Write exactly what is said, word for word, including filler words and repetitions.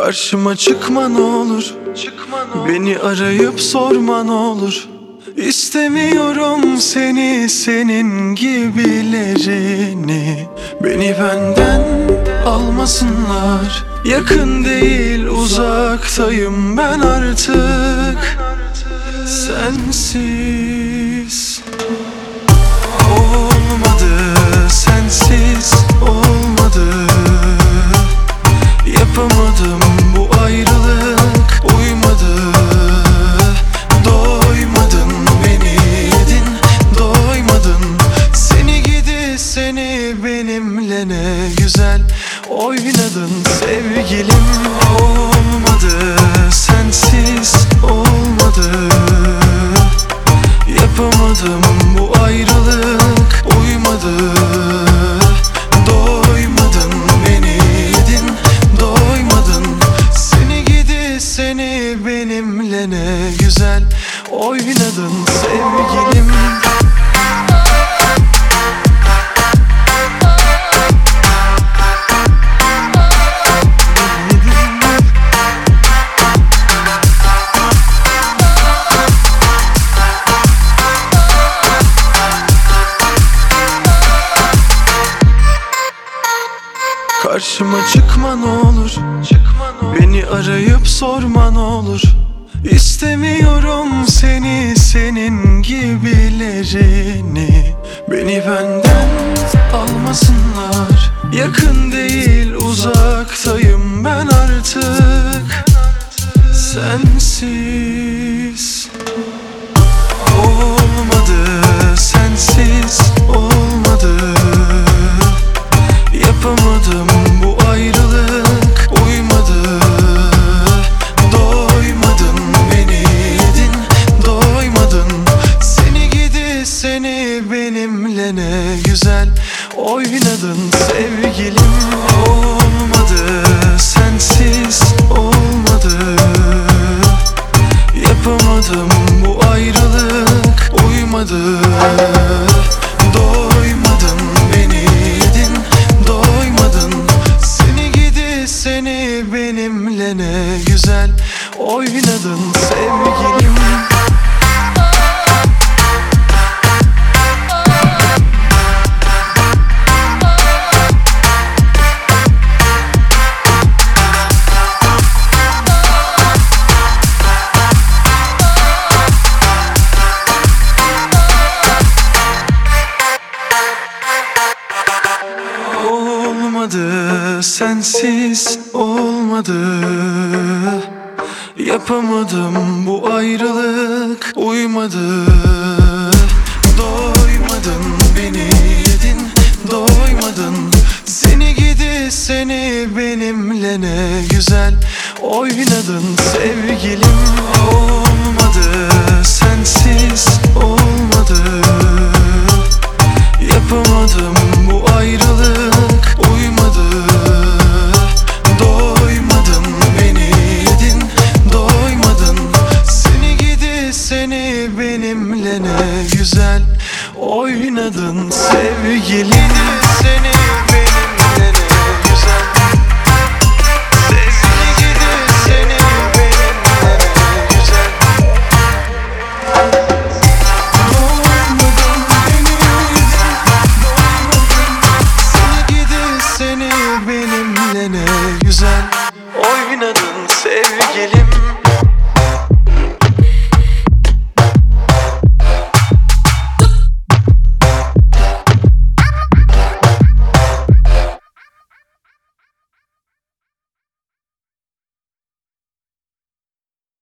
Karşıma çıkma ne olur, beni arayıp sorma ne olur. İstemiyorum seni, senin gibilerini. Beni benden almasınlar. Yakın değil uzaktayım ben artık. Sensiz olmadı, sensiz olmadı. Yapamadım bu ayrılık, uymadı. Doymadın beni yedin, doymadın. Seni gidi seni benimle ne güzel oynadın sevgilim. Olmadı, sensiz olmadı. Yapamadım bu ayrılık, uymadı. Doymadın beni yedin, doymadın. Seni gidi seni benimle ne güzel oynadın sevgilim. Karşıma çıkma ne olur, beni arayıp sorma ne olur. İstemiyorum seni, senin gibilerini. Beni benden almasınlar. Yakın değil uzaktayım ben artık. Sensiz olmadı, sensiz olmadı. Yapamadım bu ayrılık, uymadı. Doymadın beni yedin, doymadın. Seni gidi seni benimle ne güzel oynadın sevgilim. Olmadı, sensiz olmadı. Yapamadım bu ayrılık, uymadı. Doymadın beni yedin, doymadın. Seni gidi seni benimle ne güzel oynadın sevgilim. Olmadı, sensiz olmadı. Yapamadım bu ayrılık, uymadı. Doymadın beni yedin, doymadın. Seni gidi seni benimle ne güzel oynadın sevgilim. Olmadı, sensiz olmadı. Yapamadım bu ayrılık,